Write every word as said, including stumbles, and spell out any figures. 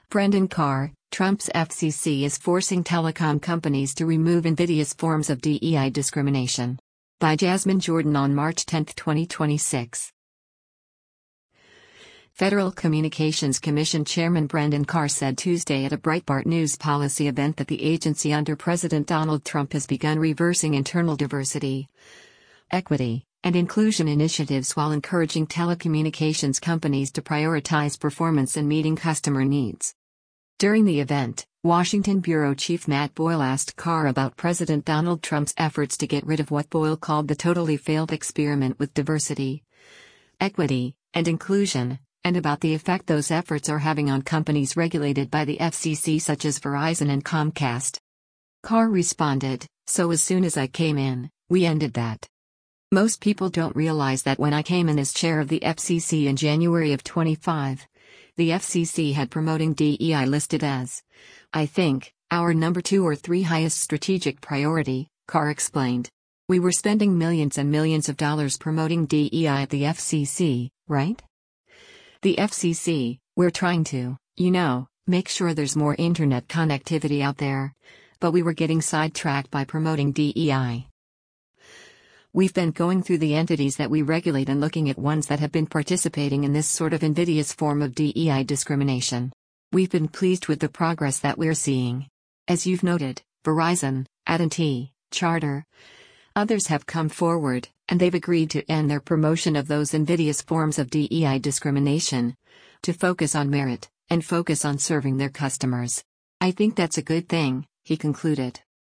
Brendan Carr, Trump's F C C is forcing telecom companies to remove invidious forms of D E I discrimination. By Jasmine Jordan on March tenth, twenty twenty-six. Federal Communications Commission Chairman Brendan Carr said Tuesday at a Breitbart News policy event that the agency under President Donald Trump has begun reversing internal diversity, equity, and inclusion initiatives while encouraging telecommunications companies to prioritize performance and meeting customer needs. During the event, Washington Bureau Chief Matt Boyle asked Carr about President Donald Trump's efforts to get rid of what Boyle called the totally failed experiment with diversity, equity, and inclusion, and about the effect those efforts are having on companies regulated by the F C C such as Verizon and Comcast. Carr responded, "So as soon as I came in, we ended that. Most people don't realize that when I came in as chair of the F C C in January of twenty-five, the F C C had promoting D E I listed as, I think, our number two or three highest strategic priority," Carr explained. "We were spending millions and millions of dollars promoting D E I at the F C C, right? The F C C, we're trying to, you know, make sure there's more internet connectivity out there. But we were getting sidetracked by promoting D E I. We've been going through the entities that we regulate and looking at ones that have been participating in this sort of invidious form of D E I discrimination. We've been pleased with the progress that we're seeing. As you've noted, Verizon, A T and T, Charter, others have come forward, and they've agreed to end their promotion of those invidious forms of D E I discrimination, to focus on merit, and focus on serving their customers. I think that's a good thing," he concluded.